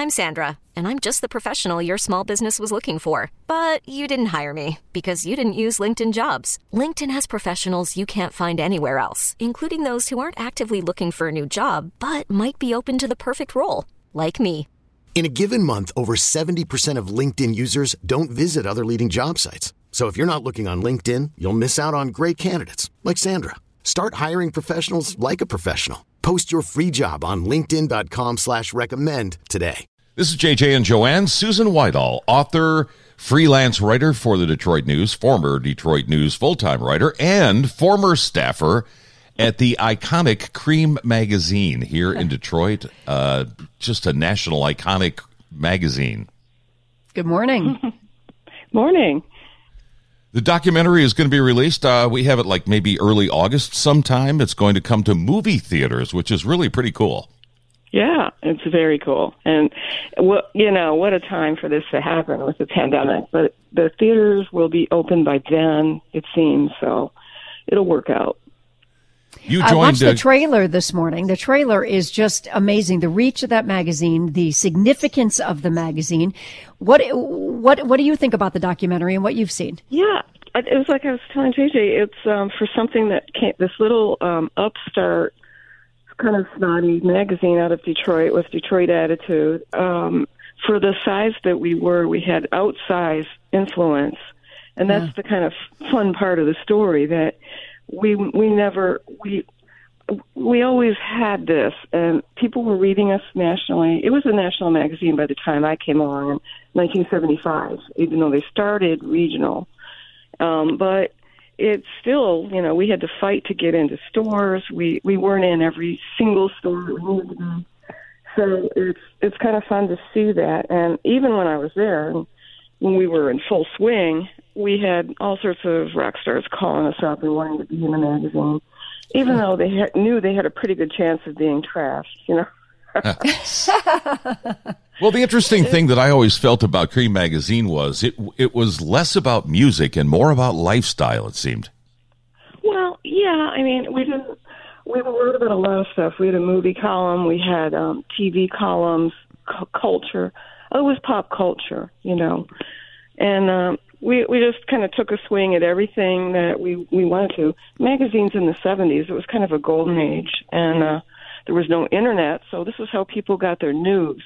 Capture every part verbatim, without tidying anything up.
I'm Sandra, and I'm just the professional your small business was looking for. But you didn't hire me because you didn't use LinkedIn Jobs. LinkedIn has professionals you can't find anywhere else, including those who aren't actively looking for a new job, but might be open to the perfect role, like me. In a given month, over seventy percent of LinkedIn users don't visit other leading job sites. So if you're not looking on LinkedIn, you'll miss out on great candidates like Sandra. Start hiring professionals like a professional. Post your free job on linkedin.com slash recommend today. This is J J and Joanne. Susan Whitall, author, freelance writer for the Detroit News, former Detroit News full-time writer, and former staffer at the iconic Cream magazine here in Detroit. Uh, just a national iconic magazine. Good morning. Morning. The documentary is going to be released. Uh, we have it like maybe early August sometime. It's going to come to movie theaters, which is really pretty cool. Yeah, it's very cool. And, what you know, what a time for this to happen with the pandemic. But the theaters will be open by then, it seems, so it'll work out. You I joined watched the uh, trailer this morning. The trailer is just amazing. The reach of that magazine, the significance of the magazine. What what what do you think about the documentary and what you've seen? Yeah, it was like I was telling J J, it's um, for something that came, this little um, upstart, kind of snotty magazine out of Detroit with Detroit attitude. Um, for the size that we were, we had outsized influence. And that's yeah. the kind of fun part of the story, that we we never we we always had this, and people were reading us nationally. It was a national magazine by the time I came along in nineteen seventy-five, even though they started regional. Um, but it's still, you know, we had to fight to get into stores. We we weren't in every single store that we needed to be. So it's it's kind of fun to see that. And even when I was there, when we were in full swing, we had all sorts of rock stars calling us up and wanting to be in the magazine, even though they had, knew they had a pretty good chance of being trashed, you know. Well, the interesting thing that I always felt about Cream magazine was it it was less about music and more about lifestyle, it seemed. Well, yeah, I mean, we didn't, we wrote about a lot of stuff. We had a movie column, we had um, T V columns, cu- culture. Oh, it was pop culture, you know. And um, we we just kind of took a swing at everything that we, we wanted to. Magazines in the seventies, it was kind of a golden age, and uh, there was no internet, so this was how people got their news.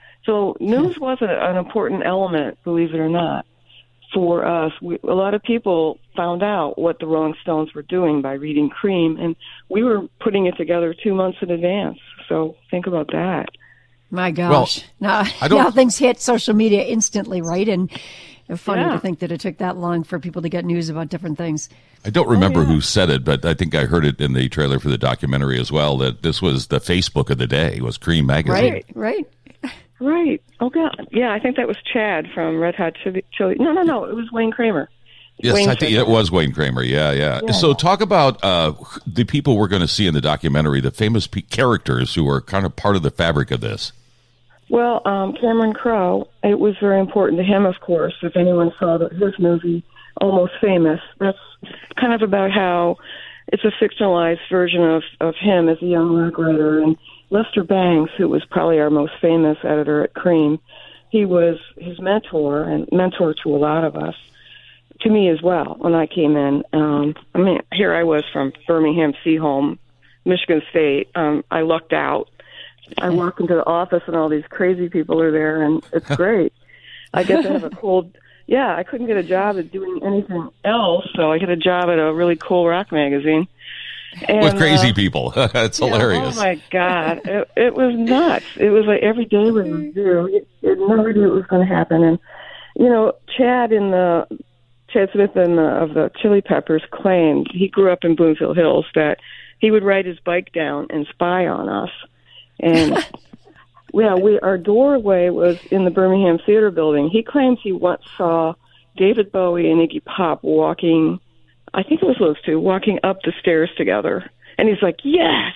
So news was a, an important element, believe it or not, for us. We, a lot of people found out what the Rolling Stones were doing by reading Cream, and we were putting it together two months in advance. So think about that. My gosh. Well, now, now things hit social media instantly, right? And it's funny yeah. to think that it took that long for people to get news about different things. I don't remember oh, yeah. who said it, but I think I heard it in the trailer for the documentary as well, that this was the Facebook of the day, was Cream magazine. Right, right. Right. Oh, God. Yeah, I think that was Chad from Red Hot Chili. Chili. No, no, no. It was Wayne Kramer. Yes, Wayne I think it was Wayne Kramer. Yeah, yeah. yeah. So talk about uh, the people we're going to see in the documentary, the famous pe- characters who are kind of part of the fabric of this. Well, um, Cameron Crowe, it was very important to him, of course. If anyone saw the, his movie, Almost Famous, that's kind of about how it's a fictionalized version of, of him as a young rock writer. And Lester Bangs, who was probably our most famous editor at Cream, he was his mentor and mentor to a lot of us, to me as well, when I came in. Um, I mean, here I was from Birmingham Seaholm, Michigan State. Um, I lucked out. I walk into the office and all these crazy people are there, and it's great. I get to have a cold... Yeah, I couldn't get a job at doing anything else, so I get a job at a really cool rock magazine. And, with crazy uh, people. That's yeah, hilarious. Oh, my God. It, it was nuts. It was like every day was a zoo. You, you never knew it was going to happen. And, you know, Chad in the... Chad Smith in the, of the Chili Peppers claimed, he grew up in Bloomfield Hills, that he would ride his bike down and spy on us. And... Yeah, we our doorway was in the Birmingham Theater Building. He claims he once saw David Bowie and Iggy Pop walking, I think it was those two, walking up the stairs together. And he's like, yes!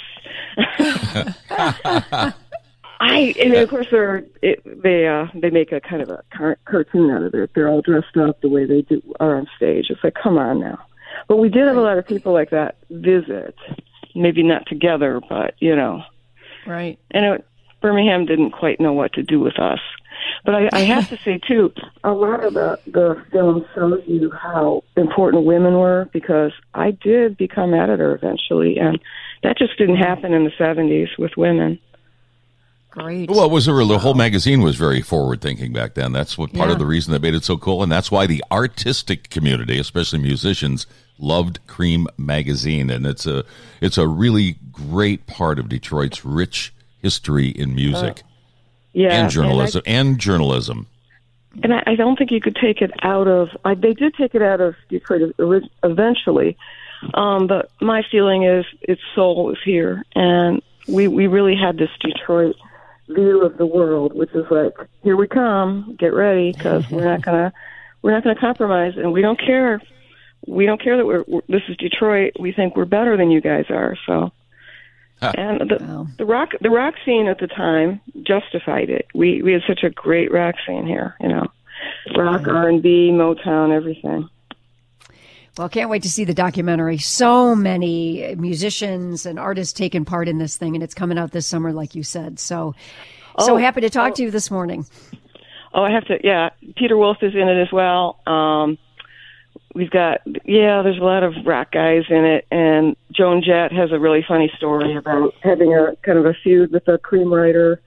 I and of course they're it, they uh, they make a kind of a car- cartoon out of it. They're all dressed up the way they do are on stage. It's like, come on now. But we did have a lot of people like that visit. Maybe not together, but, you know. Right. And it, Birmingham didn't quite know what to do with us. But I, I have to say, too, a lot of the, the film shows you how important women were, because I did become editor eventually, and that just didn't happen in the seventies with women. Great. Well, it was a, the whole magazine was very forward-thinking back then. That's what part Yeah. of the reason that made it so cool, and that's why the artistic community, especially musicians, loved Cream magazine, and it's a it's a really great part of Detroit's rich history in music Uh, yeah, and journalism. And, And, and journalism. I, and I, I don't think you could take it out of. I, they did take it out of Detroit ori- eventually, um, but my feeling is its soul is here, and we we really had this Detroit view of the world, which is like, here we come, get ready, because we're not gonna we're not gonna compromise, and we don't care. We don't care that we're, we're this is Detroit. We think we're better than you guys are. So, Huh. and the Wow. the rock the rock scene at the time justified it. We we had such a great rock scene here, you know, rock, R and B, Motown, everything. Well, can't wait to see the documentary. So many musicians and artists taking part in this thing, and it's coming out this summer, like you said. So, so Oh, happy to talk oh. to you this morning. Oh, I have to. Yeah, Peter Wolf is in it as well. Um, we've got yeah. There's a lot of rock guys in it, and Joan Jett has a really funny story about having a kind of a feud with a Cream writer.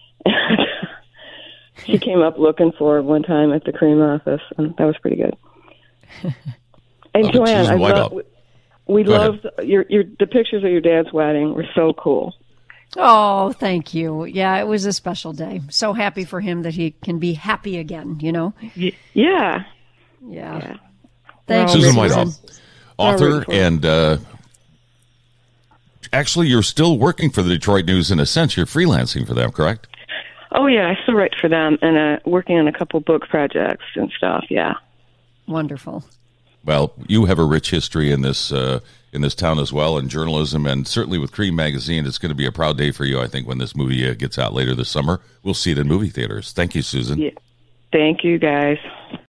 She came up looking for her one time at the Cream office, and that was pretty good. And Oh, Joanne, Susan I Whiteout. love. We Go ahead. loved your your the pictures of your dad's wedding were so cool. Oh, thank you. Yeah, it was a special day. So happy for him that he can be happy again, you know? Y- Yeah. Yeah. Thanks, Susan Susan. Whiteout, author, All right. and uh, actually, you're still working for the Detroit News in a sense. You're freelancing for them, correct? Oh yeah, I still write for them and uh, working on a couple book projects and stuff. Yeah. Wonderful. Well, you have a rich history in this uh, in this town as well, in journalism, and certainly with Cream Magazine. It's going to be a proud day for you, I think, when this movie uh, gets out later this summer. We'll see it in movie theaters. Thank you, Susan. Yeah. Thank you, guys.